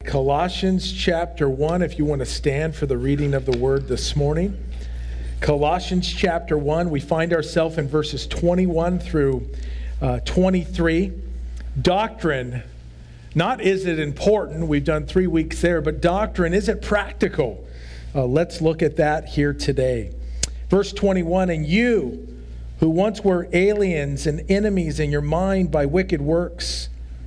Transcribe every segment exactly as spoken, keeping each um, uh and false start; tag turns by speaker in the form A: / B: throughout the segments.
A: Colossians chapter one, if you want to stand for the reading of the word this morning. Colossians chapter one, we find ourselves in verses twenty-one through uh, twenty-three. Doctrine, not is it important, we've done three weeks there, but doctrine, is it practical? Uh, let's look at that here today. Verse twenty-one, and you who once were aliens and enemies in your mind by wicked works,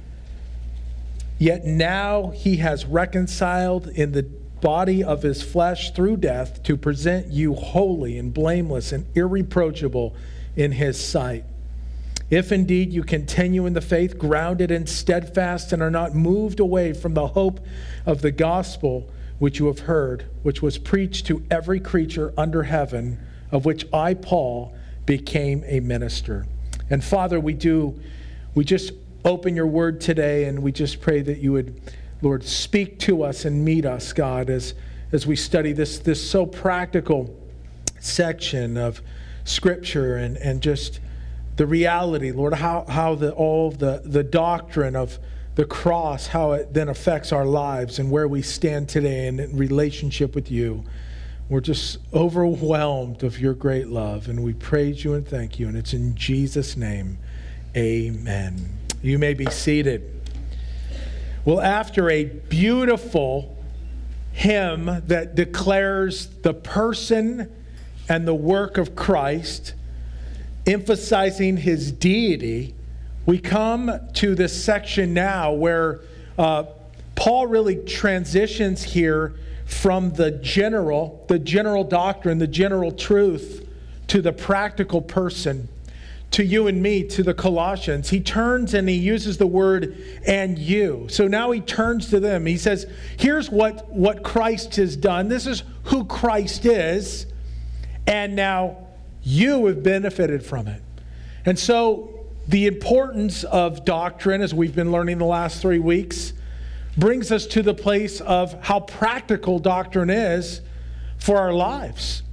A: yet now he has reconciled in the body of his flesh through death to present you holy and blameless and irreproachable in his sight. If indeed you continue in the faith, grounded and steadfast, and are not moved away from the hope of the gospel which you have heard, which was preached to every creature under heaven, of which I, Paul, became a minister. And Father, we do, we just open your word today, and we just pray that you would, Lord, speak to us and meet us, God, as, as we study this, this so practical section of Scripture and, and just the reality, Lord, how, how the, all the, the doctrine of the cross, how it then affects our lives and where we stand today in relationship with you. We're just overwhelmed of your great love, and we praise you and thank you, and it's in Jesus' name, amen. You may be seated. Well, after a beautiful hymn that declares the person and the work of Christ, emphasizing his deity, we come to this section now where uh, Paul really transitions here from the general, the general doctrine, the general truth, to the practical person, to you and me, to the Colossians. He turns and he uses the word "and you." So now he turns to them. He says, here's what, what Christ has done. This is who Christ is. And now you have benefited from it. And so the importance of doctrine, as we've been learning the last three weeks, brings us to the place of how practical doctrine is for our lives.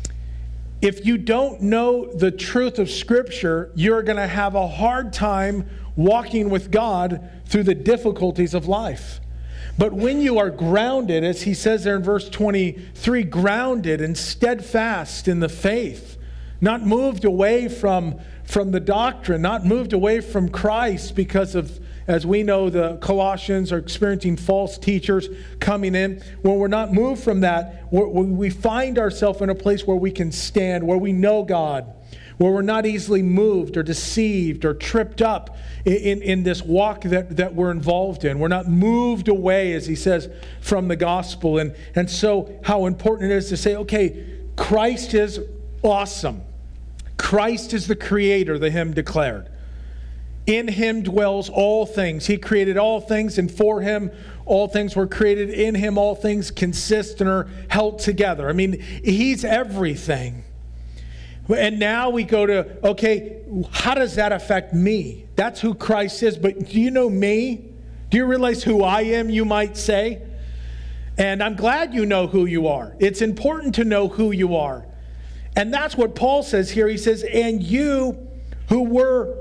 A: If you don't know the truth of Scripture, you're going to have a hard time walking with God through the difficulties of life. But when you are grounded, as he says there in verse twenty-three, grounded and steadfast in the faith, not moved away from, from the doctrine, not moved away from Christ because of, as we know, the Colossians are experiencing false teachers coming in. When we're not moved from that, we're, we find ourselves in a place where we can stand, where we know God, where we're not easily moved or deceived or tripped up in, in, in this walk that, that we're involved in. We're not moved away, as he says, from the gospel. And, and so how important it is to say, okay, Christ is awesome. Christ is the creator, the hymn declared. In him dwells all things. He created all things, and for him all things were created. In him all things consist and are held together. I mean, he's everything. And now we go to, okay, how does that affect me? That's who Christ is. But do you know me? Do you realize who I am, you might say? And I'm glad you know who you are. It's important to know who you are. And that's what Paul says here. He says, and you who were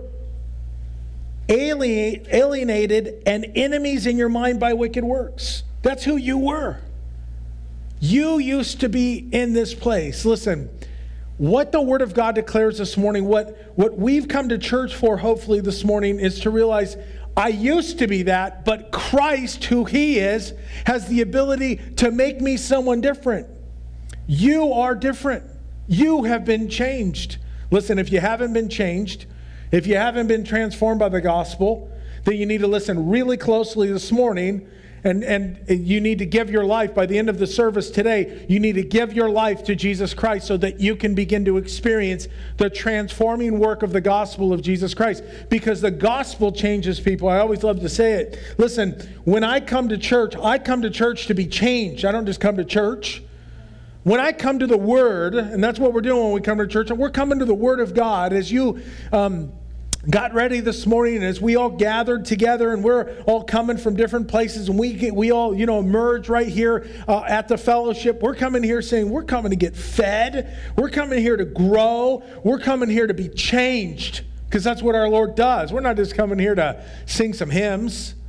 A: alien, alienated and enemies in your mind by wicked works. That's who you were. You used to be in this place. Listen, what the Word of God declares this morning, what, what we've come to church for hopefully this morning, is to realize I used to be that, but Christ, who he is, has the ability to make me someone different. You are different. You have been changed. Listen, if you haven't been changed, if you haven't been transformed by the gospel, then you need to listen really closely this morning, and, and you need to give your life by the end of the service today. You need to give your life to Jesus Christ so that you can begin to experience the transforming work of the gospel of Jesus Christ, because the gospel changes people. I always love to say it. Listen, when I come to church, I come to church to be changed. I don't just come to church. When I come to the Word, and that's what we're doing when we come to church, and we're coming to the Word of God, as you um, got ready this morning, and as we all gathered together, and we're all coming from different places, and we get, we all, you know, emerge right here uh, at the fellowship. We're coming here saying we're coming to get fed. We're coming here to grow. We're coming here to be changed, because that's what our Lord does. We're not just coming here to sing some hymns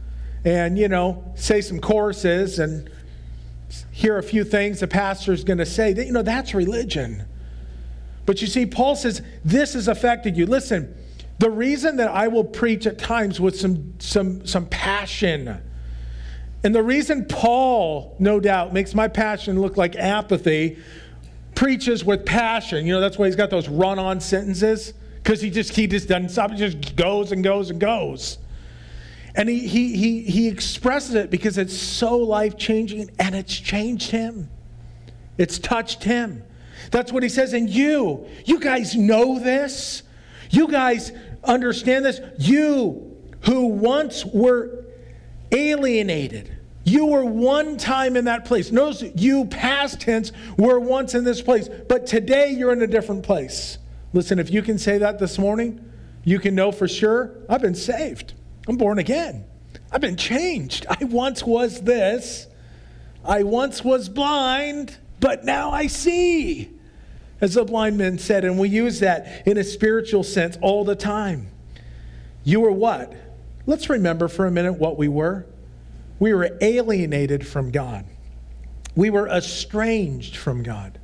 A: and, you know, say some choruses and hear a few things the pastor's going to say. You know, that's religion. But you see, Paul says, this has affected you. Listen, the reason that I will preach at times with some, some, some passion, and the reason Paul, no doubt, makes my passion look like apathy, preaches with passion. You know, that's why he's got those run-on sentences, because he just he just doesn't stop. He just goes and goes and goes. And he he he he expresses it because it's so life-changing, and it's changed him. It's touched him. That's what he says. And you, you guys know this. You guys understand this. You who once were alienated. You were one time in that place. Notice you, past tense, were once in this place. But today you're in a different place. Listen, if you can say that this morning, you can know for sure, I've been saved. I'm born again. I've been changed. I once was this. I once was blind, but now I see. As the blind man said, and we use that in a spiritual sense all the time. You were what? Let's remember for a minute what we were. We were alienated from God. We were estranged from God.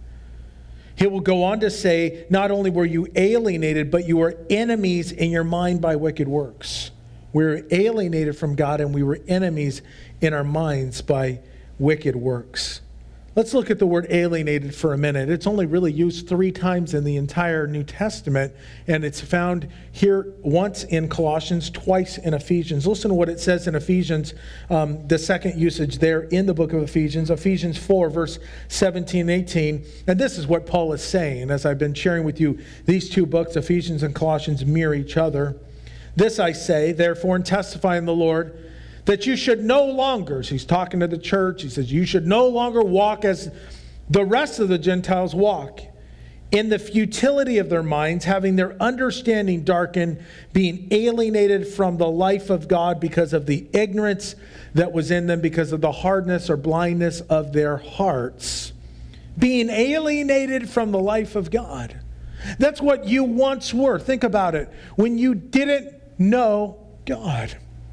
A: He will go on to say, not only were you alienated, but you were enemies in your mind by wicked works. We were alienated from God, and we were enemies in our minds by wicked works. Let's look at the word alienated for a minute. It's only really used three times in the entire New Testament, and it's found here once in Colossians, twice in Ephesians. Listen to what it says in Ephesians, um, the second usage there in the book of Ephesians, Ephesians four, verse seventeen, eighteen. And this is what Paul is saying. As I've been sharing with you, these two books, Ephesians and Colossians, mirror each other. This I say, therefore, and testify in the Lord, that you should no longer, so he's talking to the church, he says, you should no longer walk as the rest of the Gentiles walk, in the futility of their minds, having their understanding darkened, being alienated from the life of God because of the ignorance that was in them, because of the hardness or blindness of their hearts. Being alienated from the life of God. That's what you once were. Think about it. When you didn't know God.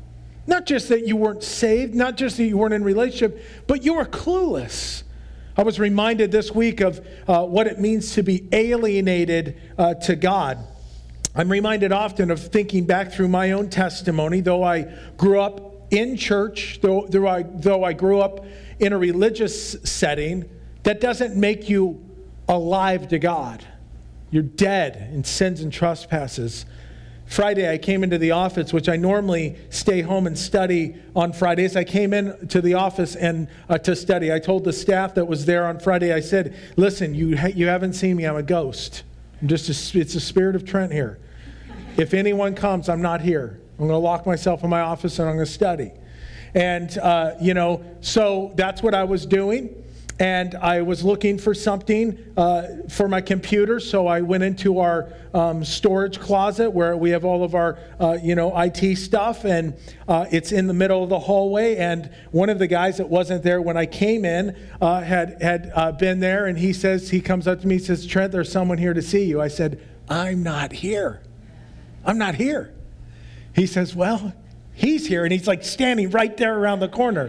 A: Not just that you weren't saved, not just that you weren't in relationship, but you were clueless. I was reminded this week of uh, what it means to be alienated uh, to God. I'm reminded often of thinking back through my own testimony, though I grew up in church, though, though, I, though I grew up in a religious setting, that doesn't make you alive to God. You're dead in sins and trespasses. Friday, I came into the office, which I normally stay home and study on Fridays. I came in to the office and uh, to study. I told the staff that was there on Friday, I said, listen, you ha- you haven't seen me. I'm a ghost. I'm just a, it's the spirit of Trent here. If anyone comes, I'm not here. I'm going to lock myself in my office and I'm going to study. And, uh, you know, so that's what I was doing. And I was looking for something uh, for my computer, so I went into our um, storage closet where we have all of our, uh, you know, I T stuff, and uh, it's in the middle of the hallway. And one of the guys that wasn't there when I came in uh, had had uh, been there, and he says, he comes up to me, and says, Trent, there's someone here to see you. I said, I'm not here. I'm not here. He says, well, he's here, and he's like standing right there around the corner,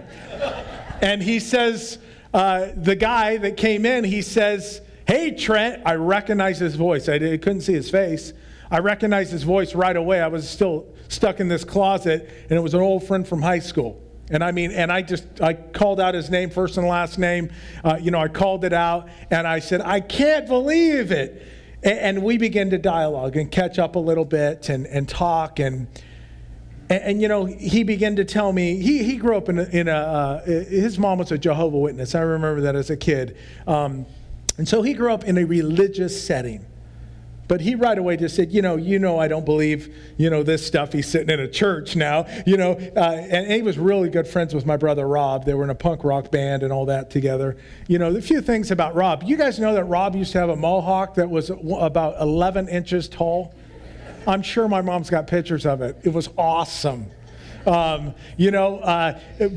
A: and he says. Uh, the guy that came in, he says, hey, Trent. I recognize his voice. I, did, I couldn't see his face. I recognized his voice right away. I was still stuck in this closet, and it was an old friend from high school. And I mean, and I just, I called out his name, first and last name. Uh, you know, I called it out, and I said, I can't believe it. And, and we began to dialogue and catch up a little bit and, and talk, and And, and, you know, he began to tell me, he, he grew up in a, in a uh, his mom was a Jehovah's Witness. I remember that as a kid. Um, and so he grew up in a religious setting. But he right away just said, you know, you know, I don't believe, you know, this stuff. He's sitting in a church now, you know. Uh, and he was really good friends with my brother Rob. They were in a punk rock band and all that together. You know, a few things about Rob. You guys know that Rob used to have a mohawk that was about eleven inches tall. I'm sure my mom's got pictures of it. It was awesome. Um, you know, uh, but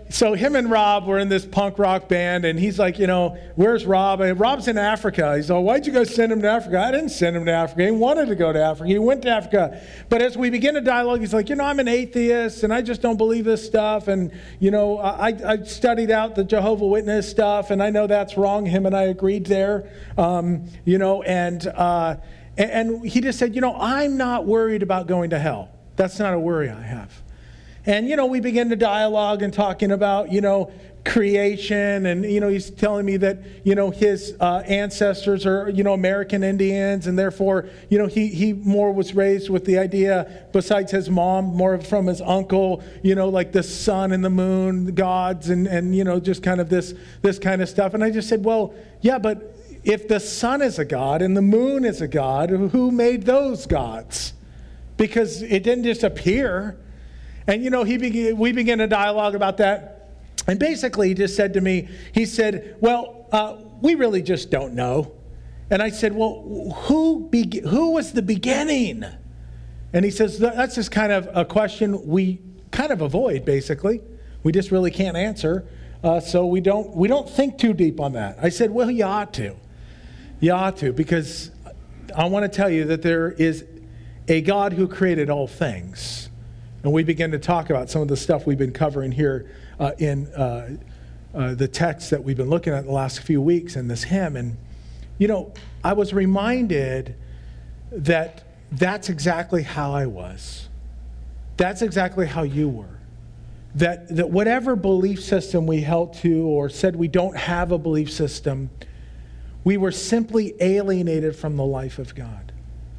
A: so him and Rob were in this punk rock band, and he's like, you know, where's Rob? And Rob's in Africa. He's like, why'd you guys send him to Africa? I didn't send him to Africa. He wanted to go to Africa. He went to Africa. But as we begin a dialogue, he's like, you know, I'm an atheist, and I just don't believe this stuff. And, you know, I, I studied out the Jehovah's Witness stuff, and I know that's wrong. Him and I agreed there, um, you know, and, uh, and, and he just said, you know, I'm not worried about going to hell. That's not a worry I have. And, you know, we begin to dialogue and talking about, you know, creation. And, you know, he's telling me that, you know, his uh, ancestors are, you know, American Indians. And therefore, you know, he, he more was raised with the idea, besides his mom, more from his uncle, you know, like the sun and the moon, the gods, and, and you know, just kind of this, this kind of stuff. And I just said, well, yeah, but if the sun is a god and the moon is a god, who made those gods? Because it didn't just appear. And, you know, he began, we began a dialogue about that. And basically, he just said to me, he said, well, uh, we really just don't know. And I said, well, who be- who was the beginning? And he says, that's just kind of a question we kind of avoid, basically. We just really can't answer. Uh, so we don't, we don't think too deep on that. I said, well, you ought to. You ought to, because I want to tell you that there is a God who created all things. And we begin to talk about some of the stuff we've been covering here uh, in uh, uh, the text that we've been looking at the last few weeks in this hymn. And, you know, I was reminded that that's exactly how I was. That's exactly how you were. That, that whatever belief system we held to or said we don't have a belief system, we were simply alienated from the life of God.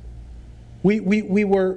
A: We, we, we were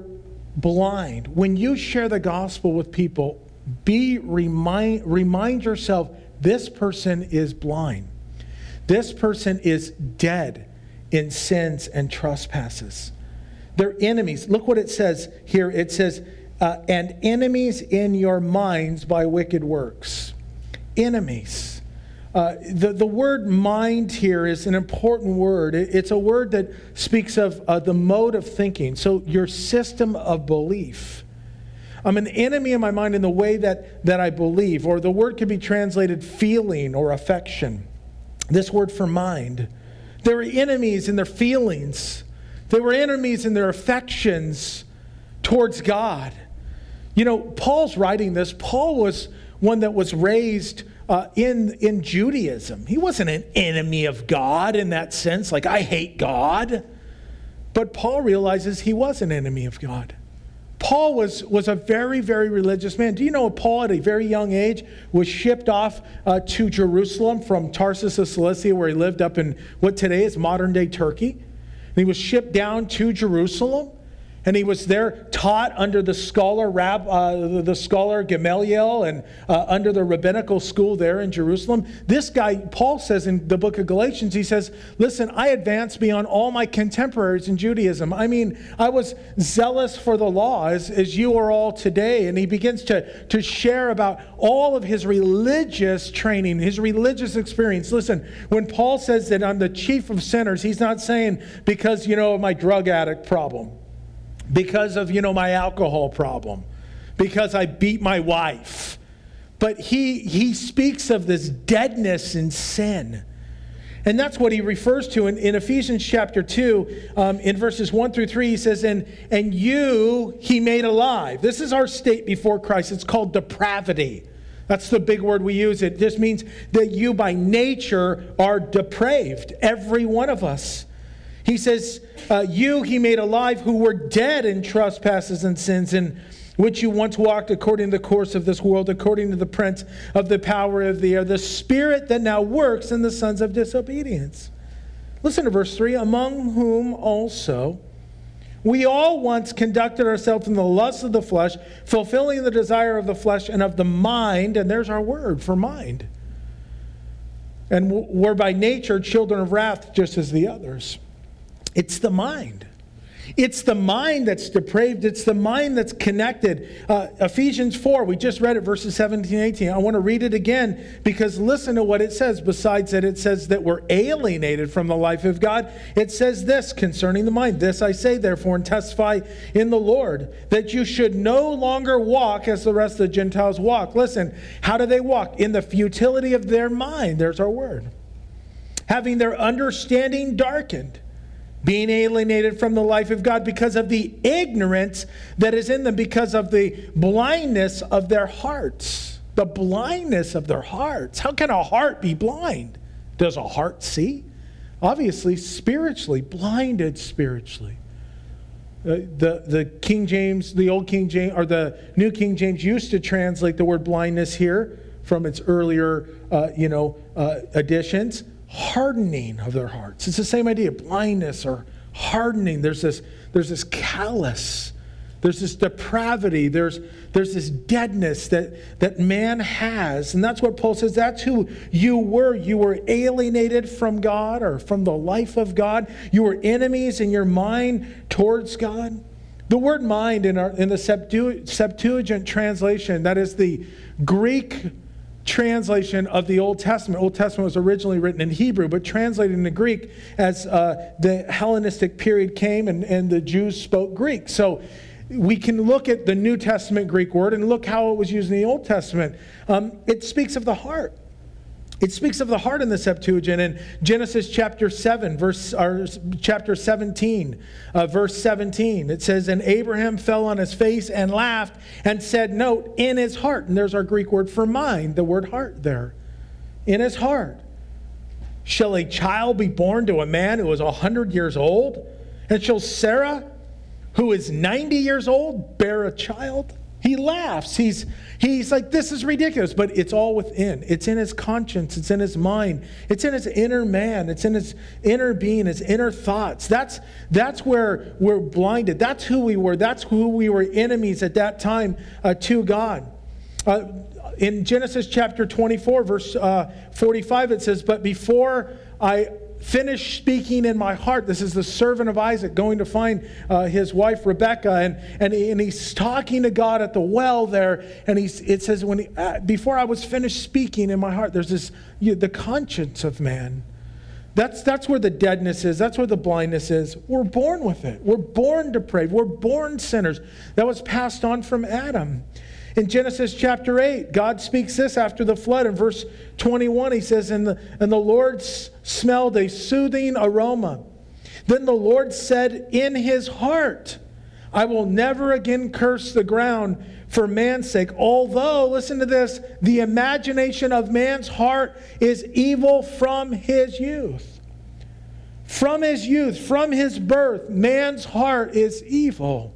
A: blind. When you share the gospel with people, be remind remind yourself, this person is blind. This person is dead in sins and trespasses. They're enemies. Look what it says here. It says, uh, and enemies in your minds by wicked works. Enemies. Uh, the, the word mind here is an important word. It, it's a word that speaks of uh, the mode of thinking. So your system of belief. I'm an enemy in my mind in the way that, that I believe. Or the word can be translated feeling or affection. This word for mind. They were enemies in their feelings. They were enemies in their affections towards God. You know, Paul's writing this. Paul was one that was raised Uh, in, in Judaism. He wasn't an enemy of God in that sense, like I hate God. But Paul realizes he was an enemy of God. Paul was, was a very, very religious man. Do you know Paul at a very young age was shipped off uh, to Jerusalem from Tarsus of Cilicia, where he lived up in what today is modern day Turkey. And he was shipped down to Jerusalem. And he was there taught under the scholar, Rab, uh, the scholar Gamaliel, and uh, under the rabbinical school there in Jerusalem. This guy, Paul says in the book of Galatians, he says, listen, I advanced beyond all my contemporaries in Judaism. I mean, I was zealous for the law, as, as you are all today. And he begins to, to share about all of his religious training, his religious experience. Listen, when Paul says that I'm the chief of sinners, he's not saying because, you know, of my drug addict problem. Because of, you know, my alcohol problem. Because I beat my wife. But he, he speaks of this deadness in sin. And that's what he refers to in, in Ephesians chapter two, um, in verses one through three. He says, and, and you he made alive. This is our state before Christ. It's called depravity. That's the big word we use. It just means that you by nature are depraved. Every one of us. He says, uh, you he made alive who were dead in trespasses and sins, in which you once walked according to the course of this world, according to the prince of the power of the air, the spirit that now works in the sons of disobedience. Listen to verse three, among whom also we all once conducted ourselves in the lusts of the flesh, fulfilling the desire of the flesh and of the mind, and there's our word for mind. And were by nature children of wrath, just as the others. It's the mind. It's the mind that's depraved. It's the mind that's connected. Uh, Ephesians four, we just read it, verses seventeen, eighteen. I want to read it again because listen to what it says. Besides that, it says that we're alienated from the life of God. It says this concerning the mind. This I say, therefore, and testify in the Lord, that you should no longer walk as the rest of the Gentiles walk. Listen, how do they walk? In the futility of their mind. There's our word. Having their understanding darkened, being alienated from the life of God because of the ignorance that is in them, because of the blindness of their hearts. The blindness of their hearts. How can a heart be blind? Does a heart see? Obviously, spiritually, blinded spiritually. Uh, the, the King James, the old King James, or the New King James used to translate the word blindness here from its earlier, uh, you know, uh, editions. Hardening of their hearts. It's the same idea, blindness or hardening. There's this, there's this callous, there's this depravity, there's, there's this deadness that, that man has. And that's what Paul says, that's who you were. You were alienated from God or from the life of God. You were enemies in your mind towards God. The word mind in, our, in the Septuagint translation, that is the Greek translation of the Old Testament. Old Testament was originally written in Hebrew, but translated into Greek as uh, the Hellenistic period came and, and the Jews spoke Greek. So we can look at the New Testament Greek word and look how it was used in the Old Testament. Um, it speaks of the heart. It speaks of the heart in the Septuagint. In Genesis chapter seven, verse or chapter seventeen, uh, verse seventeen, it says, "And Abraham fell on his face and laughed and said," note, in his heart. And there's our Greek word for mind, the word heart there. In his heart. "Shall a child be born to a man who is a hundred years old? And shall Sarah, who is ninety years old, bear a child?" He laughs. He's, he's like, this is ridiculous. But it's all within. It's in his conscience. It's in his mind. It's in his inner man. It's in his inner being, his inner thoughts. That's, that's where we're blinded. That's who we were. That's who we were enemies at that time uh, to God. Uh, in Genesis chapter twenty-four, verse uh, forty-five, it says, "But before I finished speaking in my heart," this is the servant of Isaac going to find uh, his wife Rebekah, and and, he, and he's talking to God at the well there, and he's it says when he, uh, before I was finished speaking in my heart, there's this you, the conscience of man. That's that's where the deadness is. That's where the blindness is. We're born with it. We're born depraved. We're born sinners. That was passed on from Adam. In Genesis chapter eight, God speaks this after the flood. In verse twenty-one, he says, and the, and the Lord smelled a soothing aroma. Then the Lord said in his heart, "I will never again curse the ground for man's sake. Although," listen to this, "the imagination of man's heart is evil from his youth." From his youth, from his birth, man's heart is evil.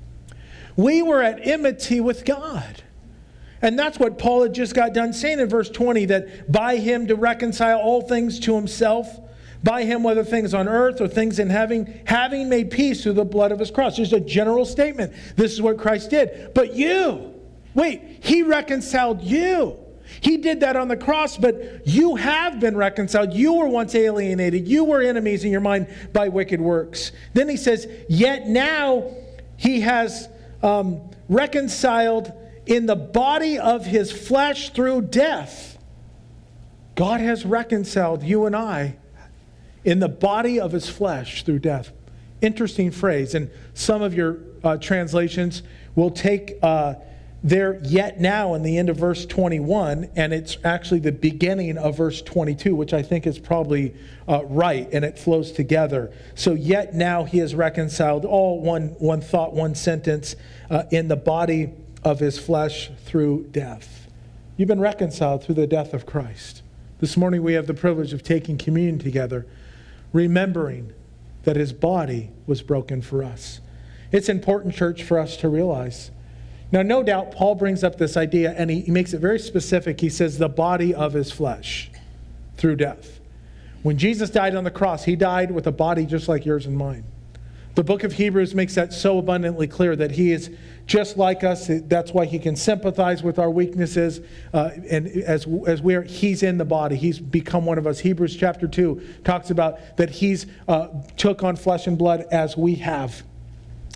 A: We were at enmity with God. And that's what Paul had just got done saying in verse twenty, that by him to reconcile all things to himself, by him, whether things on earth or things in heaven, having made peace through the blood of his cross. Just a general statement. This is what Christ did. But you, wait, he reconciled you. He did that on the cross, but you have been reconciled. You were once alienated. You were enemies in your mind by wicked works. Then he says, yet now he has Um, reconciled in the body of his flesh through death. God has reconciled you and I in the body of his flesh through death. Interesting phrase. And some of your uh, translations will take uh, their yet now in the end of verse twenty-one, and it's actually the beginning of verse twenty-two, which I think is probably uh, right, and it flows together. So yet now he has reconciled, all one, one thought, one sentence, uh, in the body of his flesh through death. You've been reconciled through the death of Christ. This morning we have the privilege of taking communion together, remembering that his body was broken for us. It's important, church, for us to realize. Now, no doubt, Paul brings up this idea, and he, he makes it very specific. He says, the body of his flesh through death. When Jesus died on the cross, he died with a body just like yours and mine. The book of Hebrews makes that so abundantly clear that he is just like us. That's why he can sympathize with our weaknesses. Uh, and as, as we're, he's in the body. He's become one of us. Hebrews chapter two talks about that he's uh, took on flesh and blood as we have.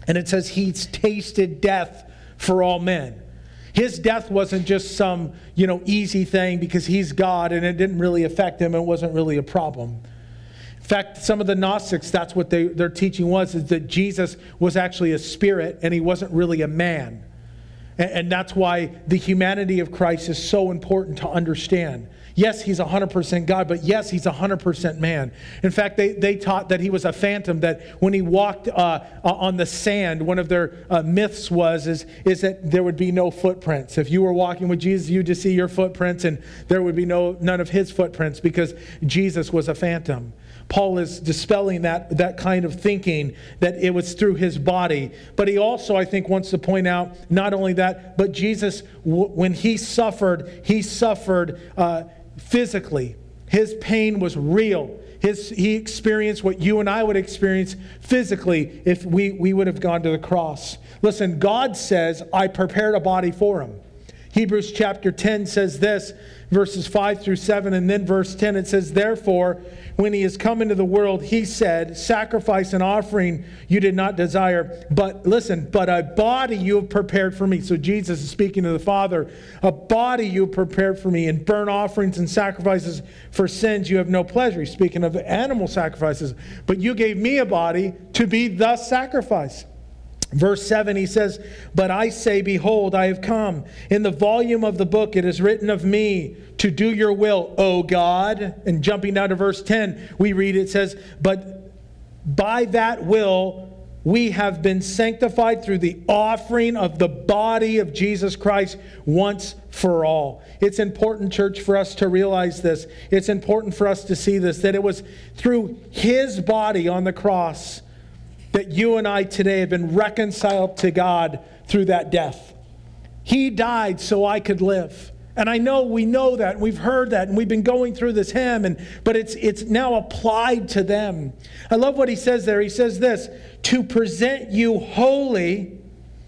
A: And it says he's tasted death for all men. His death wasn't just some, you know, easy thing because he's God and it didn't really affect him. It wasn't really a problem. In fact, some of the Gnostics, that's what they, their teaching was, is that Jesus was actually a spirit and he wasn't really a man. And, and that's why the humanity of Christ is so important to understand. Yes, he's one hundred percent God, but yes, he's one hundred percent man. In fact, they, they taught that he was a phantom, that when he walked uh, on the sand, one of their uh, myths was is, is that there would be no footprints. If you were walking with Jesus, you'd just see your footprints, and there would be no none of his footprints because Jesus was a phantom. Paul is dispelling that, that kind of thinking, that it was through his body. But he also, I think, wants to point out not only that, but Jesus, w- when he suffered, he suffered uh, physically. His pain was real. His, he experienced what you and I would experience physically if we, we would have gone to the cross. Listen, God says, I prepared a body for him. Hebrews chapter ten says this, verses five through seven, and then verse ten, it says, therefore, when he has come into the world, he said, sacrifice and offering you did not desire, but listen, but a body you have prepared for me. So Jesus is speaking to the Father. A body you have prepared for me, and burnt offerings and sacrifices for sins you have no pleasure. He's speaking of animal sacrifices. But you gave me a body to be the sacrifice. Verse seven, he says, but I say, behold, I have come. In the volume of the book it is written of me to do your will, O God. And jumping down to verse ten, we read, it says, but by that will we have been sanctified through the offering of the body of Jesus Christ once for all. It's important, church, for us to realize this. It's important for us to see this, that it was through his body on the cross that you and I today have been reconciled to God through that death. He died so I could live. And I know we know that, and we've heard that, and we've been going through this hymn, and but it's it's now applied to them. I love what he says there. He says this, to present you holy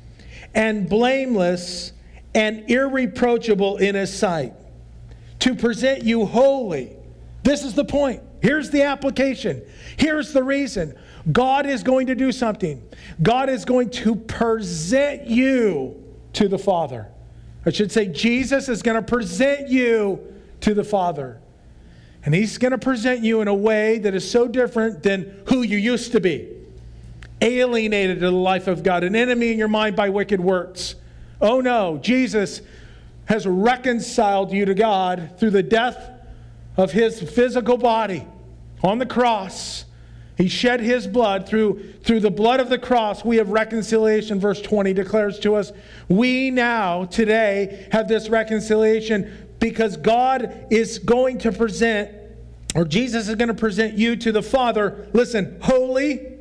A: and blameless and irreproachable in his sight. To present you holy. This is the point. Here's the application. Here's the reason. God is going to do something. God is going to present you to the Father. I should say Jesus is going to present you to the Father. And he's going to present you in a way that is so different than who you used to be. Alienated to the life of God. An enemy in your mind by wicked works. Oh no, Jesus has reconciled you to God through the death of his physical body on the cross. He shed his blood. Through, through the blood of the cross, we have reconciliation. Verse twenty declares to us, we now, today, have this reconciliation because God is going to present, or Jesus is going to present you to the Father. Listen, holy,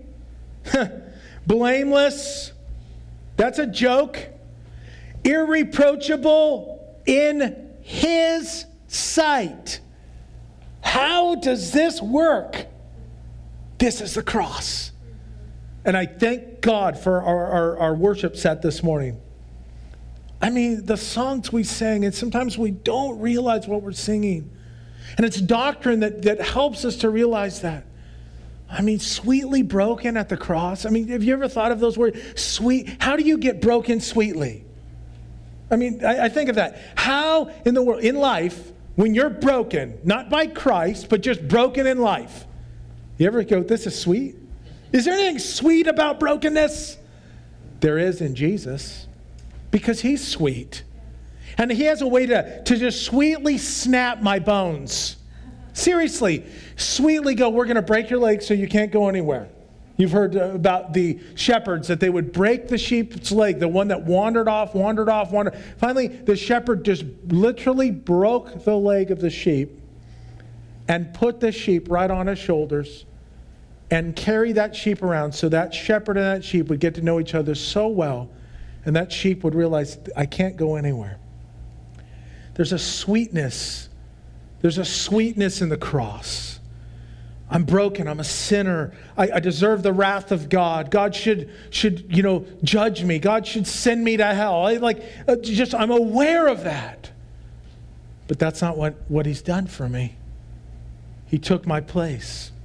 A: blameless, that's a joke, irreproachable in his sight. How does this work? This is the cross. And I thank God for our, our, our worship set this morning. I mean, the songs we sing, and sometimes we don't realize what we're singing. And it's doctrine that, that helps us to realize that. I mean, sweetly broken at the cross. I mean, have you ever thought of those words? Sweet. How do you get broken sweetly? I mean, I, I think of that. How in the world, in life, when you're broken, not by Christ, but just broken in life, you ever go, this is sweet? Is there anything sweet about brokenness? There is in Jesus, because he's sweet. And he has a way to, to just sweetly snap my bones. Seriously, sweetly go, we're going to break your leg so you can't go anywhere. You've heard about the shepherds, that they would break the sheep's leg, the one that wandered off, wandered off, wandered. Finally, the shepherd just literally broke the leg of the sheep and put the sheep right on his shoulders and carry that sheep around so that shepherd and that sheep would get to know each other so well, and that sheep would realize, I can't go anywhere. There's a sweetness. There's a sweetness in the cross. I'm broken. I'm a sinner. I, I deserve the wrath of God. God should, should, you know, judge me. God should send me to hell. I, like, uh, just, I'm aware of that. But that's not what, what he's done for me. He took my place.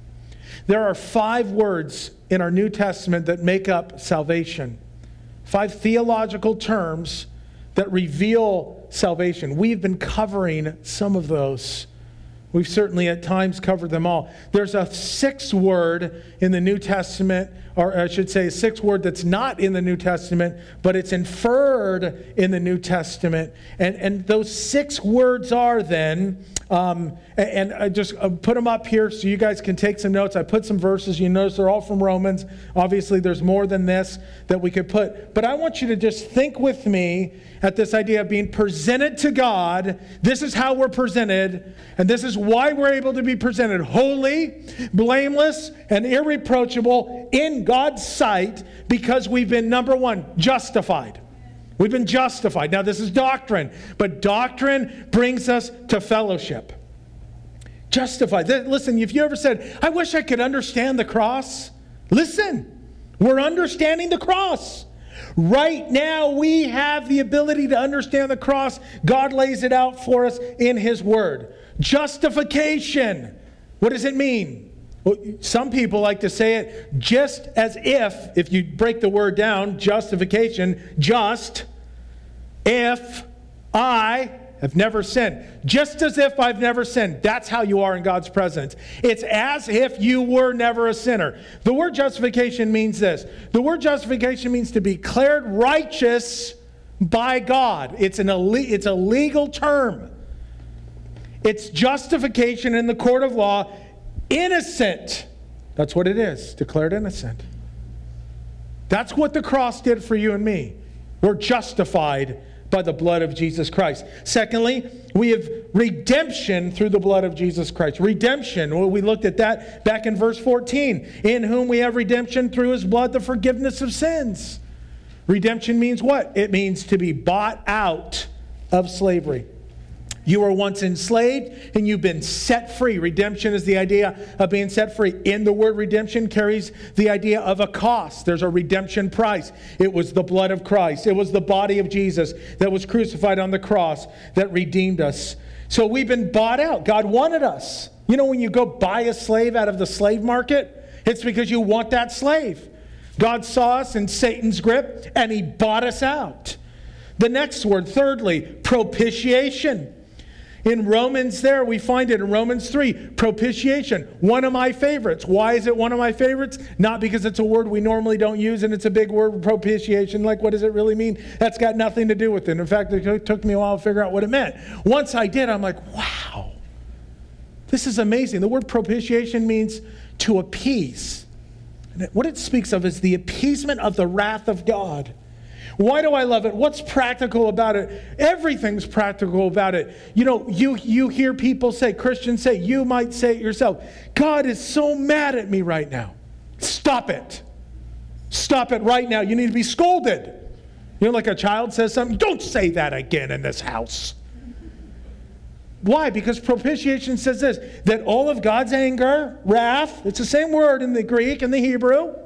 A: There are five words in our New Testament that make up salvation. Five theological terms that reveal salvation. We've been covering some of those. We've certainly at times covered them all. There's a sixth word in the New Testament, or I should say a sixth word that's not in the New Testament, but it's inferred in the New Testament. And, and those six words are then, um, and, and I just uh, put them up here so you guys can take some notes. I put some verses. You notice they're all from Romans. Obviously, there's more than this that we could put. But I want you to just think with me at this idea of being presented to God. This is how we're presented, and this is why we're able to be presented holy, blameless, and irreproachable in God's sight, because we've been, number one, justified. We've been justified. Now, this is doctrine, but doctrine brings us to fellowship. Justified. Listen, if you ever said, I wish I could understand the cross, listen, we're understanding the cross. Right now, we have the ability to understand the cross. God lays it out for us in His Word. Justification. What does it mean? Well, some people like to say it just as if, if you break the word down, justification, just if I have never sinned. Just as if I've never sinned. That's how you are in God's presence. It's as if you were never a sinner. The word justification means this. The word justification means to be declared righteous by God. It's, an, it's a legal term. It's justification in the court of law. Innocent. That's what it is. Declared innocent. That's what the cross did for you and me. We're justified by the blood of Jesus Christ. Secondly, we have redemption through the blood of Jesus Christ. Redemption. Well, we looked at that back in verse fourteen. In whom we have redemption through His blood, the forgiveness of sins. Redemption means what? It means to be bought out of slavery. You were once enslaved and you've been set free. Redemption is the idea of being set free. In the word redemption carries the idea of a cost. There's a redemption price. It was the blood of Christ. It was the body of Jesus that was crucified on the cross that redeemed us. So we've been bought out. God wanted us. You know, when you go buy a slave out of the slave market, it's because you want that slave. God saw us in Satan's grip and He bought us out. The next word, thirdly, propitiation. In Romans there, we find it in Romans three, propitiation, one of my favorites. Why is it one of my favorites? Not because it's a word we normally don't use and it's a big word, propitiation. Like, what does it really mean? That's got nothing to do with it. In fact, it took me a while to figure out what it meant. Once I did, I'm like, wow, this is amazing. The word propitiation means to appease. And what it speaks of is the appeasement of the wrath of God. Why do I love it? What's practical about it? Everything's practical about it. You know, you, you hear people say, Christians say, you might say it yourself, God is so mad at me right now. Stop it. Stop it right now. You need to be scolded. You know, like a child says something, don't say that again in this house. Why? Because propitiation says this, that all of God's anger, wrath, it's the same word in the Greek and the Hebrew,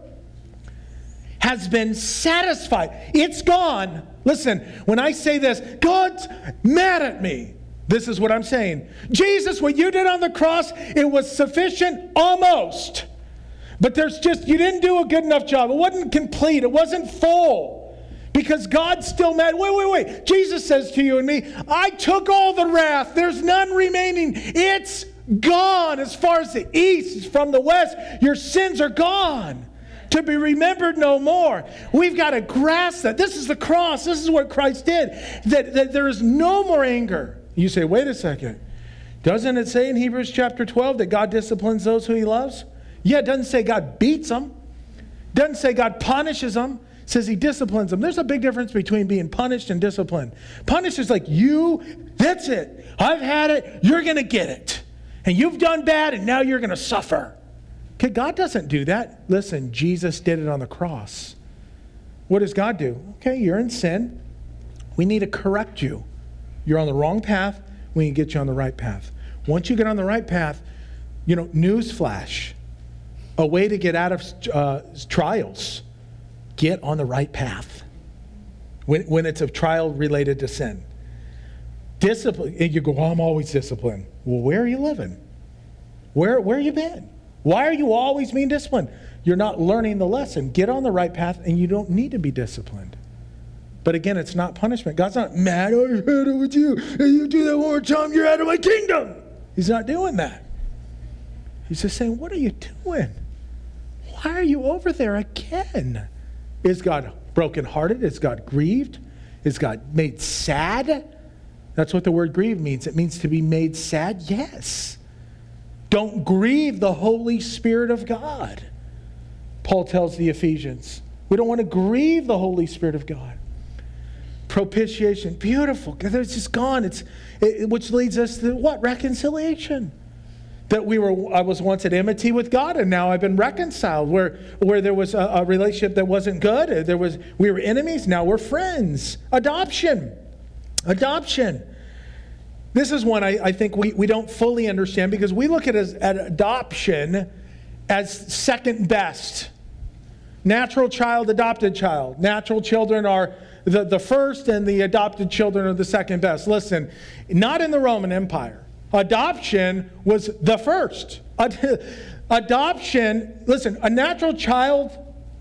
A: has been satisfied. It's gone. Listen, when I say this, God's mad at me. This is what I'm saying. Jesus, what you did on the cross, it was sufficient almost. But there's just, you didn't do a good enough job. It wasn't complete. It wasn't full. Because God's still mad. Wait, wait, wait. Jesus says to you and me, I took all the wrath. There's none remaining. It's gone. As far as the east is from the west, your sins are gone. To be remembered no more. We've got to grasp that. This is the cross. This is what Christ did. That, that there is no more anger. You say, wait a second. Doesn't it say in Hebrews chapter twelve that God disciplines those who He loves? Yeah, it doesn't say God beats them. It doesn't say God punishes them. It says He disciplines them. There's a big difference between being punished and disciplined. Punish is like, you, that's it. I've had it. You're going to get it. And you've done bad, and now you're going to suffer. Okay, God doesn't do that. Listen, Jesus did it on the cross. What does God do? Okay, you're in sin. We need to correct you. You're on the wrong path. We can get you on the right path. Once you get on the right path, you know, newsflash, a way to get out of uh, trials. Get on the right path. When, when it's a trial related to sin. Discipline, you go, well, I'm always disciplined. Well, where are you living? Where, where you been? Why are you always being disciplined? You're not learning the lesson. Get on the right path, and you don't need to be disciplined. But again, it's not punishment. God's not mad. I had it with you. If you do that one more time, you're out of my kingdom. He's not doing that. He's just saying, what are you doing? Why are you over there again? Is God brokenhearted? Is God grieved? Is God made sad? That's what the word grieve means. It means to be made sad. Yes. Don't grieve the Holy Spirit of God. Paul tells the Ephesians. We don't want to grieve the Holy Spirit of God. Propitiation. Beautiful. It's just gone. It's, it, which leads us to what? Reconciliation. That we were, I was once at enmity with God, and now I've been reconciled. Where, where there was a, a relationship that wasn't good, there was, we were enemies, now we're friends. Adoption. Adoption. This is one I, I think we, we don't fully understand, because we look at, as, at adoption as second best. Natural child, adopted child. Natural children are the, the first, and the adopted children are the second best. Listen, not in the Roman Empire. Adoption was the first. Ad- adoption, listen, a natural child,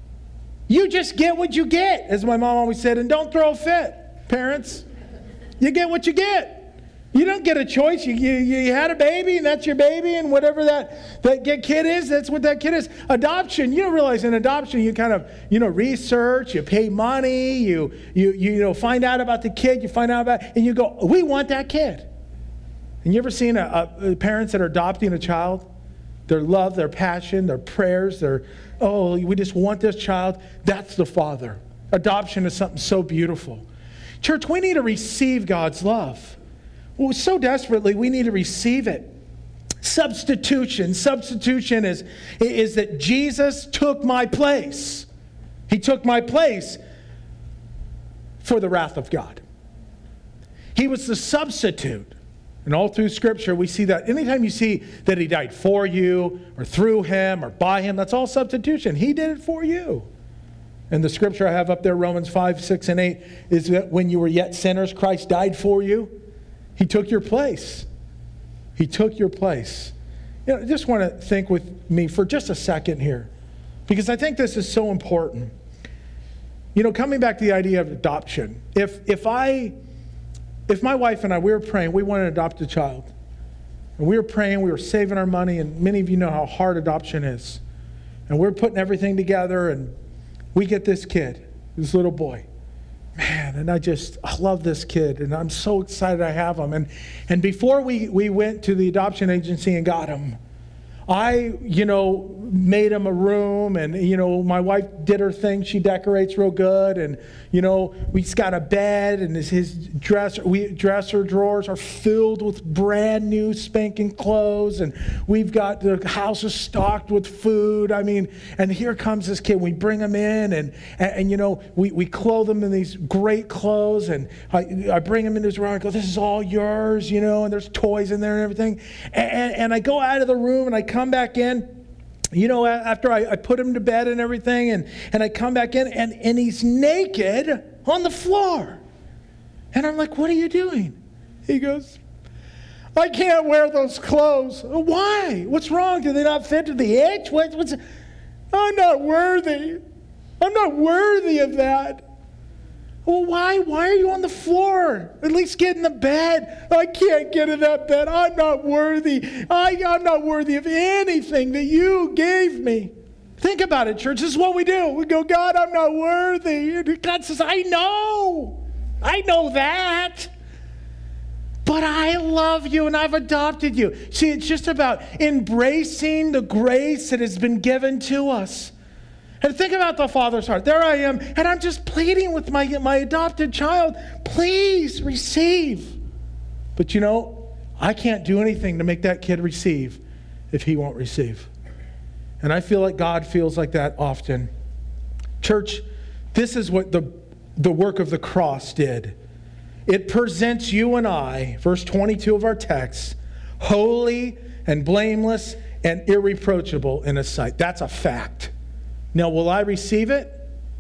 A: you just get what you get, as my mom always said, and don't throw a fit, parents. You get what you get. You don't get a choice. You, you, you had a baby, and that's your baby, and whatever that, that kid is, that's what that kid is. Adoption, you don't realize in adoption, you kind of, you know, research, you pay money, you, you, you know, find out about the kid, you find out about, and you go, we want that kid. And you ever seen a, a, parents that are adopting a child? Their love, their passion, their prayers, their, oh, we just want this child. That's the Father. Adoption is something so beautiful. Church, we need to receive God's love. Well, so desperately, we need to receive it. Substitution. Substitution is, is that Jesus took my place. He took my place for the wrath of God. He was the substitute. And all through Scripture, we see that. Anytime you see that he died for you, or through him, or by him, that's all substitution. He did it for you. And the Scripture I have up there, Romans five, six, and eight, is that when you were yet sinners, Christ died for you. He took your place. He took your place. You know, I just want to think with me for just a second here, because I think this is so important. You know, coming back to the idea of adoption. If if I... If my wife and I, we were praying, we wanted to adopt a child. And we were praying, we were saving our money, and many of you know how hard adoption is. And we're putting everything together, and we get this kid, this little boy. Man, and I just, I love this kid, and I'm so excited I have him. And, and before we, we went to the adoption agency and got him, I, you know, made him a room, and, you know, my wife did her thing. She decorates real good, and, you know, we've got a bed, and his, his dresser, we, dresser drawers are filled with brand new spanking clothes, and we've got the house is stocked with food. I mean, and here comes this kid. We bring him in, and, and, and you know, we, we clothe him in these great clothes, and I, I bring him into his room, and I go, this is all yours, you know, and there's toys in there and everything. And, and, and I go out of the room, and I come back in, you know, after I, I put him to bed and everything, and, and I come back in, and, and he's naked on the floor. And I'm like, what are you doing? He goes, I can't wear those clothes. Why? What's wrong? Do they not fit to the itch? What, what's? I'm not worthy. I'm not worthy of that. Well, why? Why are you on the floor? At least get in the bed. I can't get in that bed. I'm not worthy. I, I'm not worthy of anything that you gave me. Think about it, church. This is what we do. We go, God, I'm not worthy. And God says, I know. I know that. But I love you, and I've adopted you. See, it's just about embracing the grace that has been given to us. And think about the Father's heart. There I am, and I'm just pleading with my, my adopted child, please receive. But you know, I can't do anything to make that kid receive if he won't receive. And I feel like God feels like that often. Church, this is what the, the work of the cross did. It presents you and I, verse twenty-two of our text, holy and blameless and irreproachable in His sight. That's a fact. Now, will I receive it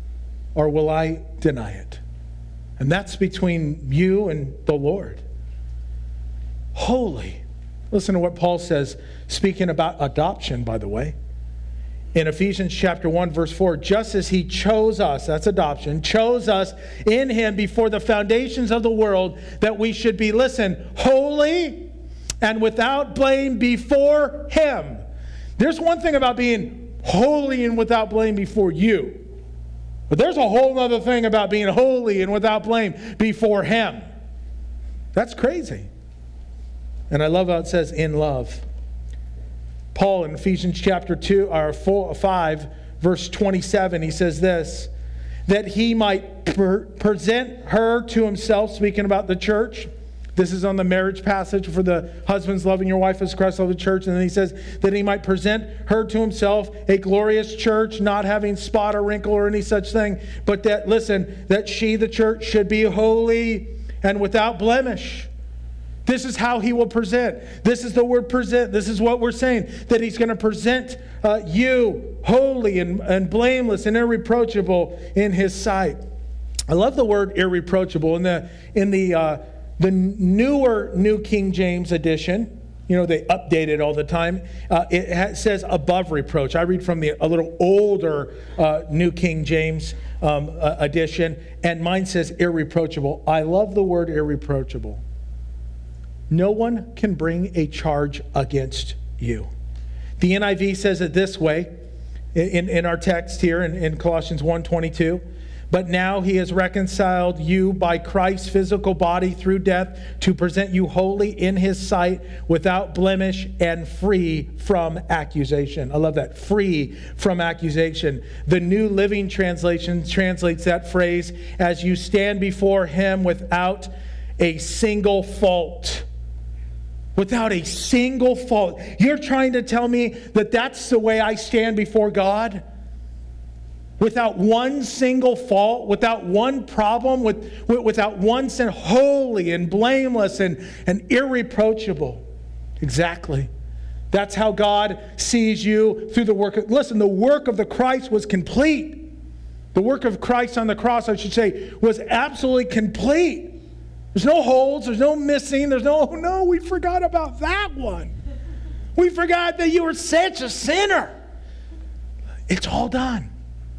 A: or will I deny it? And that's between you and the Lord. Holy Listen to what Paul says, speaking about adoption, by the way. In Ephesians chapter one, verse four, just as he chose us, that's adoption, chose us in him before the foundations of the world, that we should be, listen, holy and without blame before him. There's one thing about being holy and without blame before you. But there's a whole other thing about being holy and without blame before him. That's crazy. And I love how it says, in love. Paul in Ephesians chapter two, or four, five, verse twenty-seven, he says this, that he might per- present her to himself, speaking about the church. This is on the marriage passage for the husbands loving your wife as Christ loved the church. And then he says that he might present her to himself, a glorious church, not having spot or wrinkle or any such thing, but that, listen, that she, the church, should be holy and without blemish. This is how he will present. This is the word present. This is what we're saying, that he's going to present uh, you holy and, and blameless and irreproachable in his sight. I love the word irreproachable. In the, in the, uh, the newer New King James edition, you know, they update it all the time. Uh, it ha- says above reproach. I read from the a little older uh, New King James um, uh, edition, and mine says irreproachable. I love the word irreproachable. No one can bring a charge against you. The N I V says it this way in, in our text here in, in Colossians one twenty-two. But now he has reconciled you by Christ's physical body through death to present you holy in his sight, without blemish and free from accusation. I love that. Free from accusation. The New Living Translation translates that phrase as you stand before him without a single fault. Without a single fault. You're trying to tell me that that's the way I stand before God? Without one single fault, without one problem, with, without one sin, holy and blameless and, and irreproachable. Exactly. That's how God sees you through the work of, listen, the work of the Christ was complete. The work of Christ on the cross, I should say, was absolutely complete. There's no holes, there's no missing, there's no, oh no, we forgot about that one. We forgot that you were such a sinner. It's all done.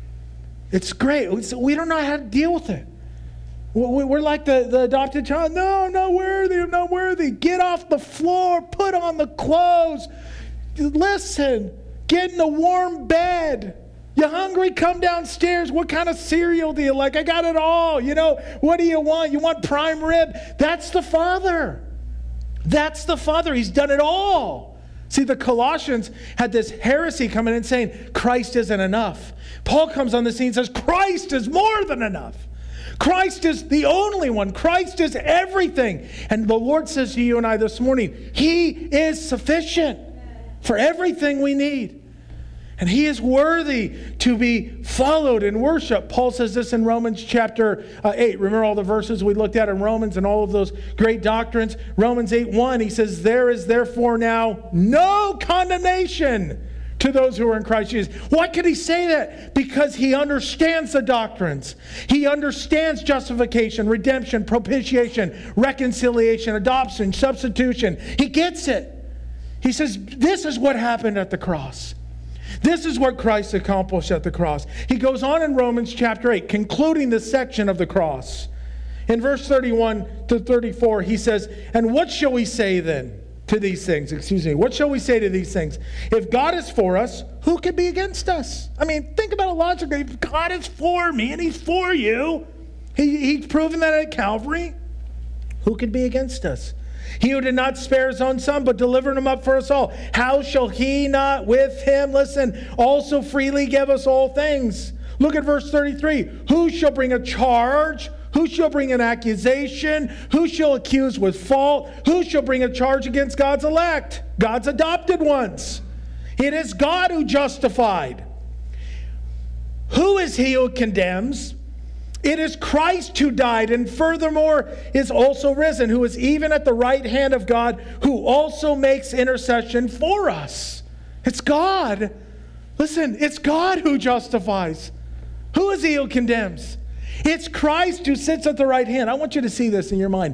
A: It's great. We don't know how to deal with it. We're like the, the adopted child. No, I'm not worthy, I'm not worthy. Get off the floor, put on the clothes. Listen, get in a warm bed. You hungry? Come downstairs. What kind of cereal do you like? I got it all. You know, what do you want? You want prime rib? That's the Father. That's the Father. He's done it all. See, the Colossians had this heresy coming in saying, Christ isn't enough. Paul comes on the scene and says, Christ is more than enough. Christ is the only one. Christ is everything. And the Lord says to you and I this morning, he is sufficient for everything we need. And he is worthy to be followed and worshiped. Paul says this in Romans chapter uh, eight. Remember all the verses we looked at in Romans and all of those great doctrines? Romans eight one, he says, there is therefore now no condemnation to those who are in Christ Jesus. Why could he say that? Because he understands the doctrines. He understands justification, redemption, propitiation, reconciliation, adoption, substitution. He gets it. He says, this is what happened at the cross. This is what Christ accomplished at the cross. He goes on in Romans chapter eight, concluding this section of the cross. In verse thirty-one to thirty-four, he says, and what shall we say then to these things? Excuse me. What shall we say to these things? If God is for us, who can be against us? I mean, think about it logically. If God is for me and he's for you, he, he's proven that at Calvary, who could be against us? He who did not spare his own son, but delivered him up for us all, how shall he not with him, listen, also freely give us all things? Look at verse thirty-three. Who shall bring a charge? Who shall bring an accusation? Who shall accuse with fault? Who shall bring a charge against God's elect? God's adopted ones. It is God who justified. Who is he who condemns? It is Christ who died and furthermore is also risen, who is even at the right hand of God, who also makes intercession for us. It's God. Listen, it's God who justifies. Who is he who condemns? It's Christ who sits at the right hand. I want you to see this in your mind.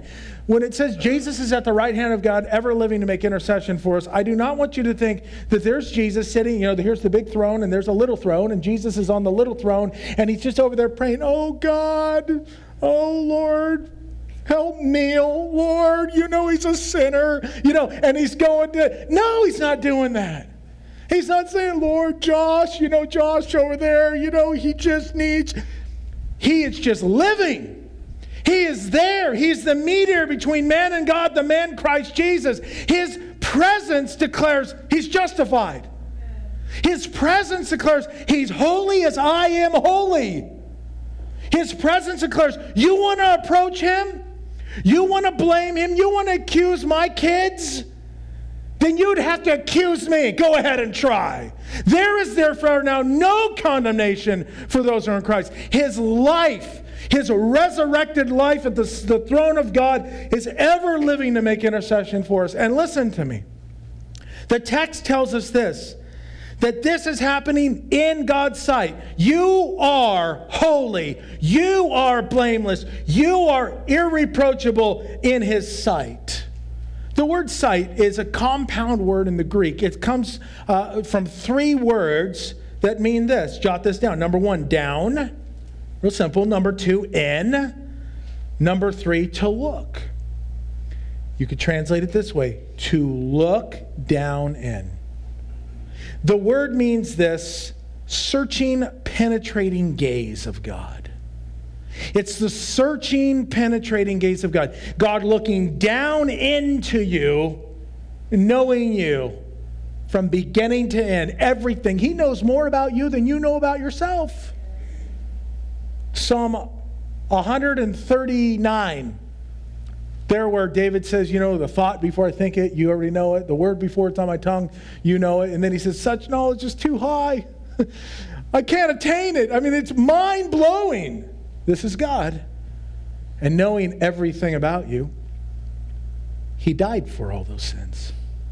A: when it says Jesus is at the right hand of God, ever living to make intercession for us, I do not want you to think that there's Jesus sitting, you know, here's the big throne and there's a little throne and Jesus is on the little throne and he's just over there praying, oh God, oh Lord, help Neil, Lord, you know he's a sinner, you know, and he's going to, no, he's not doing that. He's not saying, Lord, Josh, you know, Josh over there, you know, he just needs, he is just living. He is there. He's the mediator between man and God, the man Christ Jesus. His presence declares he's justified. His presence declares he's holy as I am holy. His presence declares you want to approach him? You want to blame him? You want to accuse my kids? Then you'd have to accuse me. Go ahead and try. There is therefore now no condemnation for those who are in Christ. His life, his resurrected life at the, the throne of God is ever living to make intercession for us. And listen to me. The text tells us this, that this is happening in God's sight. You are holy. You are blameless. You are irreproachable in his sight. The word sight is a compound word in the Greek. It comes uh, from three words that mean this. Jot this down. Number one, down. Real simple. Number two, in. Number three, to look. You could translate it this way. To look down in. The word means this, searching, penetrating gaze of God. It's the searching, penetrating gaze of God. God looking down into you, knowing you from beginning to end, everything. He knows more about you than you know about yourself. Psalm one thirty-nine, there where David says, you know, the thought before I think it, you already know it. The word before it's on my tongue, you know it. And then he says, such knowledge is too high. I can't attain it. I mean, it's mind-blowing. This is God. And knowing everything about you, he died for all those sins.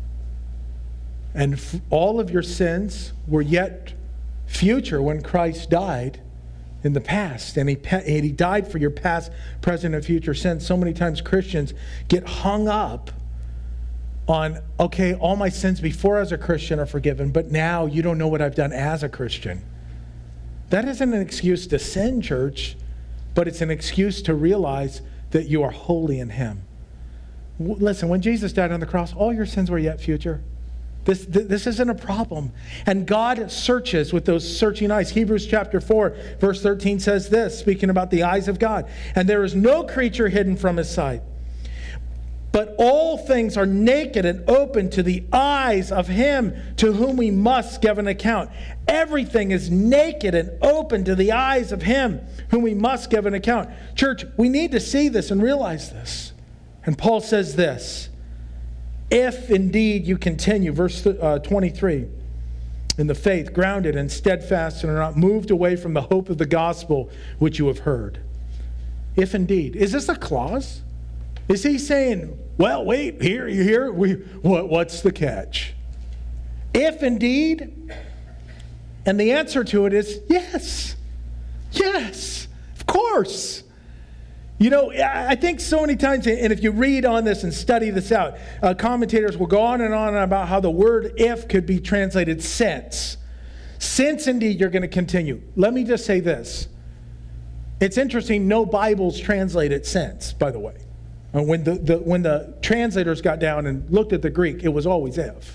A: And f- all of your sins were yet future when Christ died in the past. And he, and he died for your past, present, and future sins. So many times Christians get hung up on, okay, all my sins before as a Christian are forgiven, but now you don't know what I've done as a Christian. That isn't an excuse to sin, church, but it's an excuse to realize that you are holy in him. W- listen, when Jesus died on the cross, all your sins were yet future. This, th- this isn't a problem. And God searches with those searching eyes. Hebrews chapter four, verse thirteen says this, speaking about the eyes of God. And there is no creature hidden from his sight, but all things are naked and open to the eyes of him to whom we must give an account. Everything is naked and open to the eyes of him whom we must give an account. Church, we need to see this and realize this. And Paul says this, if indeed you continue, verse uh, twenty-three, in the faith, grounded and steadfast, and are not moved away from the hope of the gospel which you have heard. If indeed. Is this a clause? Is he saying, well, wait, here, you hear? We, what, what's the catch? If indeed, and the answer to it is yes. Yes, of course. You know, I think so many times, and if you read on this and study this out, uh, commentators will go on and on about how the word if could be translated since. Since indeed you're going to continue. Let me just say this. It's interesting, no Bibles translate it since, by the way. And when the, the, when the translators got down and looked at the Greek, it was always if.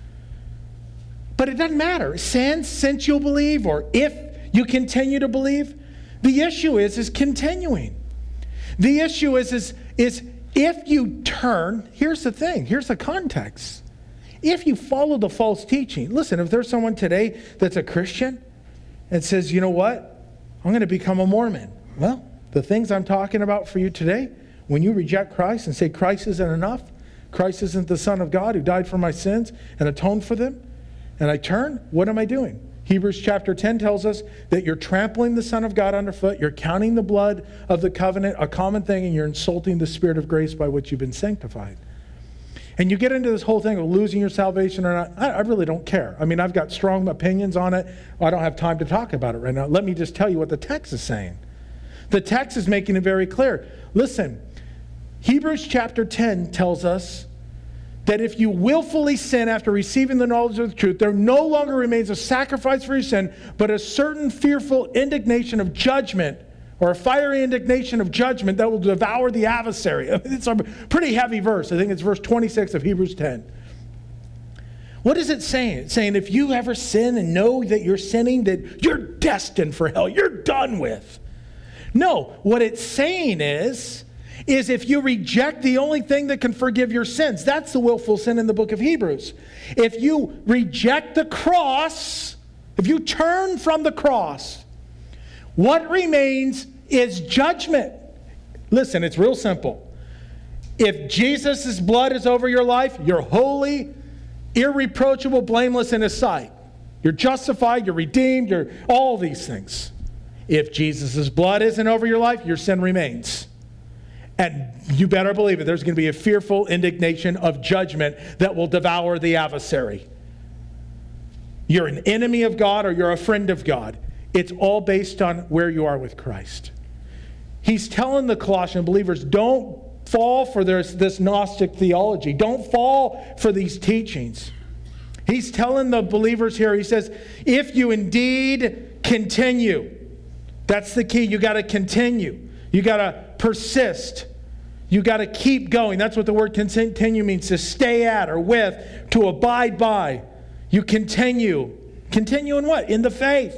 A: But it doesn't matter. Since, since you'll believe, or if you continue to believe. The issue is, is continuing. The issue is, is, is if you turn, here's the thing, here's the context. If you follow the false teaching, listen, if there's someone today that's a Christian and says, you know what, I'm going to become a Mormon. Well, the things I'm talking about for you today, when you reject Christ and say Christ isn't enough, Christ isn't the Son of God who died for my sins and atoned for them, and I turn, what am I doing? Hebrews chapter ten tells us that you're trampling the Son of God underfoot, you're counting the blood of the covenant a common thing, and you're insulting the Spirit of grace by which you've been sanctified. And you get into this whole thing of losing your salvation or not. I, I really don't care. I mean, I've got strong opinions on it. I don't have time to talk about it right now. Let me just tell you what the text is saying. The text is making it very clear. Listen, Hebrews chapter ten tells us that if you willfully sin after receiving the knowledge of the truth, there no longer remains a sacrifice for your sin, but a certain fearful indignation of judgment, or a fiery indignation of judgment that will devour the adversary. It's a pretty heavy verse. I think it's verse twenty-six of Hebrews ten. What is it saying? It's saying if you ever sin and know that you're sinning, that you're destined for hell. You're done with. No, what it's saying is, is if you reject the only thing that can forgive your sins, that's the willful sin in the book of Hebrews. If you reject the cross, if you turn from the cross, what remains is judgment. Listen, it's real simple. If Jesus' blood is over your life, you're holy, irreproachable, blameless in His sight. You're justified, you're redeemed, you're all these things. If Jesus' blood isn't over your life, your sin remains. And you better believe it, there's going to be a fearful indignation of judgment that will devour the adversary. You're an enemy of God or you're a friend of God. It's all based on where you are with Christ. He's telling the Colossian believers, don't fall for this, this Gnostic theology. Don't fall for these teachings. He's telling the believers here, he says, if you indeed continue, that's the key. You got to continue. You got to persist. You got to keep going. That's what the word continue means, to stay at or with, to abide by. You continue. Continue in what? In the faith.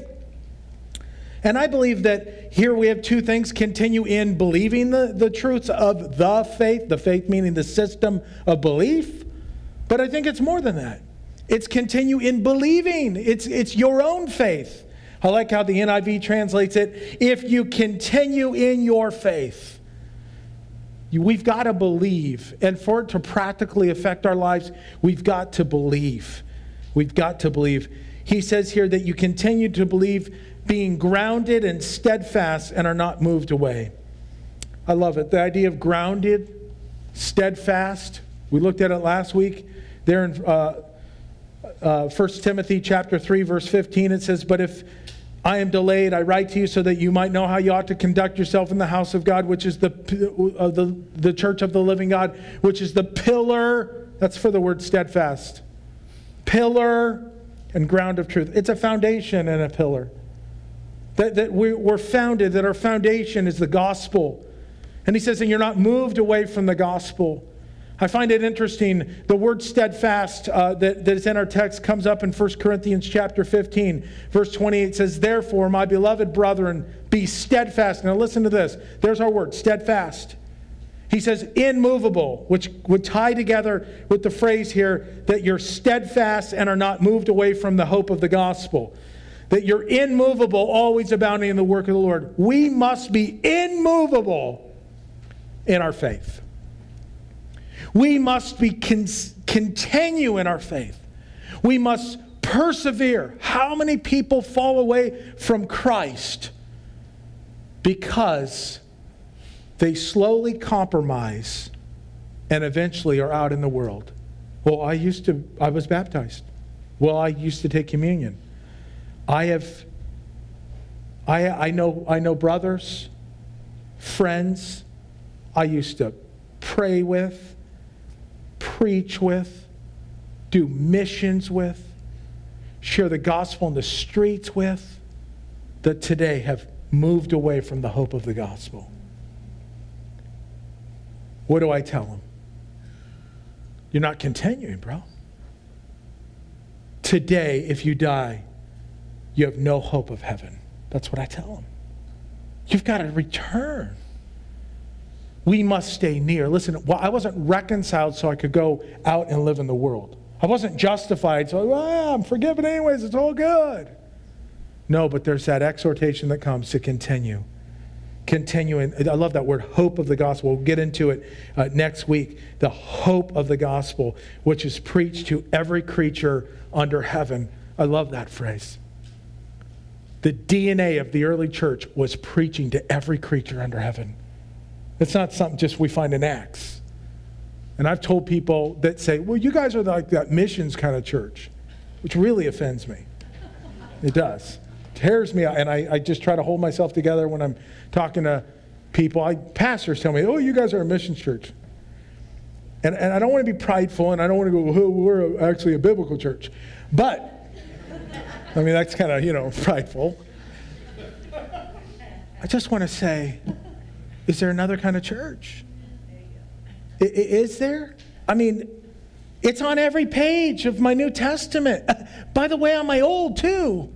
A: And I believe that here we have two things. Continue in believing the, the truths of the faith, the faith meaning the system of belief. But I think it's more than that. It's continue in believing. It's, it's your own faith. I like how the N I V translates it. If you continue in your faith, you, we've got to believe. And for it to practically affect our lives, we've got to believe. We've got to believe. He says here that you continue to believe, being grounded and steadfast and are not moved away. I love it. The idea of grounded, steadfast. We looked at it last week. There in uh, uh, First Timothy chapter three, verse fifteen, it says, but if I am delayed, I write to you so that you might know how you ought to conduct yourself in the house of God, which is the, uh, the, the church of the living God, which is the pillar. That's for the word steadfast. Pillar and ground of truth. It's a foundation and a pillar. That, that we, we're founded, that our foundation is the gospel. And he says, and you're not moved away from the gospel. I find it interesting, the word steadfast uh, that, that is in our text comes up in First Corinthians chapter fifteen, verse twenty-eight says, therefore, my beloved brethren, be steadfast. Now listen to this. There's our word, steadfast. He says immovable, which would tie together with the phrase here that you're steadfast and are not moved away from the hope of the gospel. That you're immovable, always abounding in the work of the Lord. We must be immovable in our faith. We must be con- continue in our faith. We must persevere. How many people fall away from Christ because they slowly compromise and eventually are out in the world? Well, I used to, I was baptized. Well, I used to take communion. I have, I, I know, I know brothers, friends I used to pray with, preach with, do missions with, share the gospel in the streets with, that today have moved away from the hope of the gospel. What do I tell them? You're not continuing, bro. Today, if you die, you have no hope of heaven. That's what I tell them. You've got to return. We must stay near. Listen, well, I wasn't reconciled so I could go out and live in the world. I wasn't justified, so well, I'm forgiven anyways, it's all good. No, but there's that exhortation that comes to continue. Continuing. I love that word, hope of the gospel. We'll get into it uh, next week. The hope of the gospel, which is preached to every creature under heaven. I love that phrase. The D N A of the early church was preaching to every creature under heaven. It's not something just we find in Acts. And I've told people that say, well, you guys are like that missions kind of church, which really offends me. It does. It tears me out. And I, I just try to hold myself together when I'm talking to people, I, pastors tell me, oh, you guys are a mission church. And, and I don't want to be prideful, and I don't want to go, oh, we're actually a biblical church. But, I mean, that's kind of, you know, prideful. I just want to say, is there another kind of church? I, is there? I mean, it's on every page of my New Testament. By the way, on my Old, too.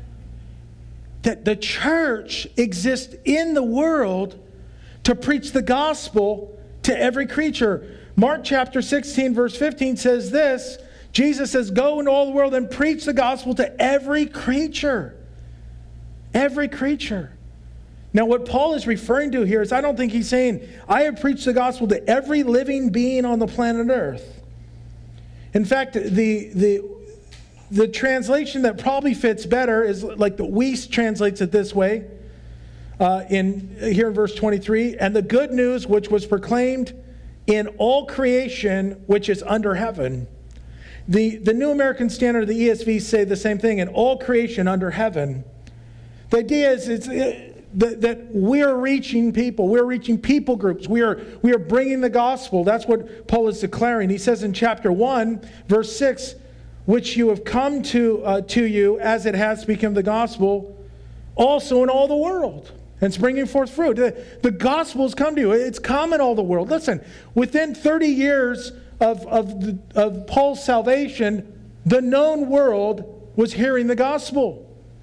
A: That the church exists in the world to preach the gospel to every creature. Mark chapter sixteen, verse fifteen says this. Jesus says, go into all the world and preach the gospel to every creature. Every creature. Now, what Paul is referring to here is, I don't think he's saying, I have preached the gospel to every living being on the planet Earth. In fact, the, the, the translation that probably fits better is like the Weiss translates it this way. Uh, in here in verse twenty-three, and the good news which was proclaimed in all creation which is under heaven. The, the New American Standard, the E S V say the same thing, in all creation under heaven. The idea is it's, it, that, that we're reaching people. We're reaching people groups. We are, we are bringing the gospel. That's what Paul is declaring. He says in chapter one, verse six, which you have come to, uh, to you as it has become the gospel, also in all the world. And it's bringing forth fruit. The, the gospel has come to you. It's come in all the world. Listen, within thirty years of, of, the, of Paul's salvation, the known world was hearing the gospel.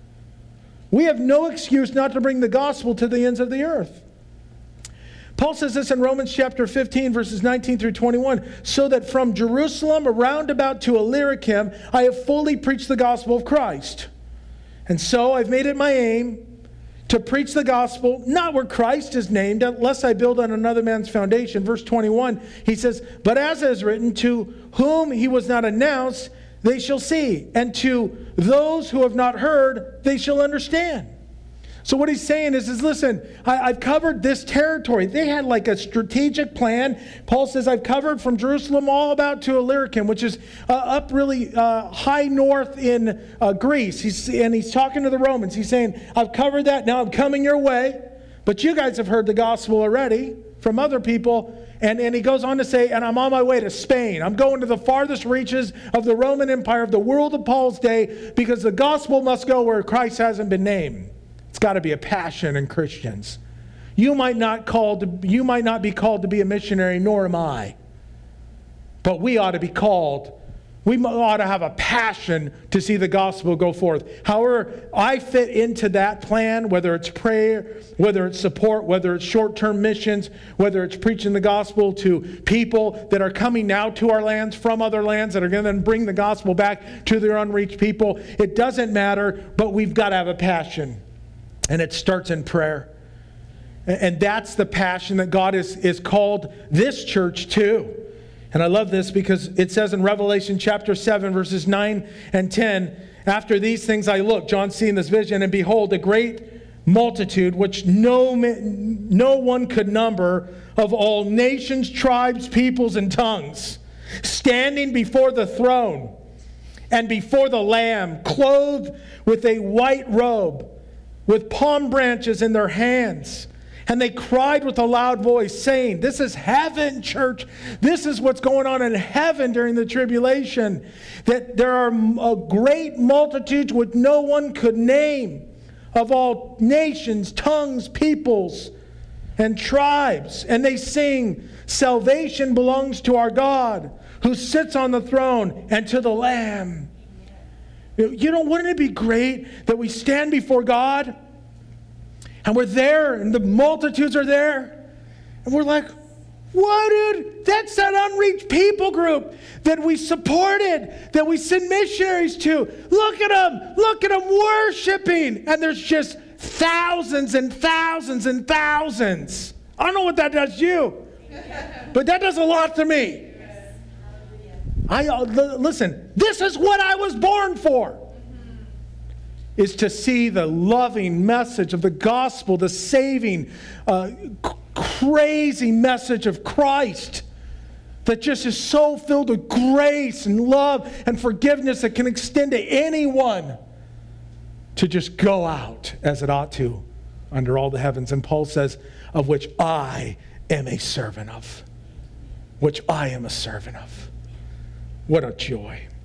A: We have no excuse not to bring the gospel to the ends of the earth. Paul says this in Romans chapter fifteen, verses nineteen through twenty-one. So that from Jerusalem around about to Illyricum, I have fully preached the gospel of Christ. And so I've made it my aim to preach the gospel, not where Christ is named, unless I build on another man's foundation. Verse twenty-one, he says, but as it is written, to whom he was not announced, they shall see. And to those who have not heard, they shall understand. So what he's saying is, is listen, I, I've covered this territory. They had like a strategic plan. Paul says, I've covered from Jerusalem all about to Illyricum, which is uh, up really uh, high north in uh, Greece. He's, and he's talking to the Romans. He's saying, I've covered that. Now I'm coming your way. But you guys have heard the gospel already from other people. And, and he goes on to say, and I'm on my way to Spain. I'm going to the farthest reaches of the Roman Empire, of the world of Paul's day, because the gospel must go where Christ hasn't been named. It's got to be a passion in Christians. You might not called to, you might not be called to be a missionary, nor am I. But we ought to be called. We ought to have a passion to see the gospel go forth. However, I fit into that plan, whether it's prayer, whether it's support, whether it's short-term missions, whether it's preaching the gospel to people that are coming now to our lands from other lands that are going to then bring the gospel back to their unreached people. It doesn't matter, but we've got to have a passion. And it starts in prayer. And that's the passion that God is, is called this church to. And I love this because it says in Revelation chapter seven, verses nine and ten, after these things I looked, John seeing this vision, and behold, a great multitude, which no, no one could number, of all nations, tribes, peoples, and tongues, standing before the throne and before the Lamb, clothed with a white robe, with palm branches in their hands. And they cried with a loud voice, saying, this is heaven, church. This is what's going on in heaven during the tribulation. That there are a great multitudes which no one could name, of all nations, tongues, peoples, and tribes. And they sing, salvation belongs to our God, who sits on the throne, and to the Lamb. You know, wouldn't it be great that we stand before God and we're there and the multitudes are there and we're like, what, dude? That's that unreached people group that we supported, that we send missionaries to. Look at them. Look at them worshiping. And there's just thousands and thousands and thousands. I don't know what that does to you, but that does a lot to me. I uh, l- listen, this is what I was born for. Is to see the loving message of the gospel, the saving, uh, c- crazy message of Christ that just is so filled with grace and love and forgiveness that can extend to anyone, to just go out as it ought to under all the heavens. And Paul says, of which I am a servant of. Which I am a servant of. What a joy.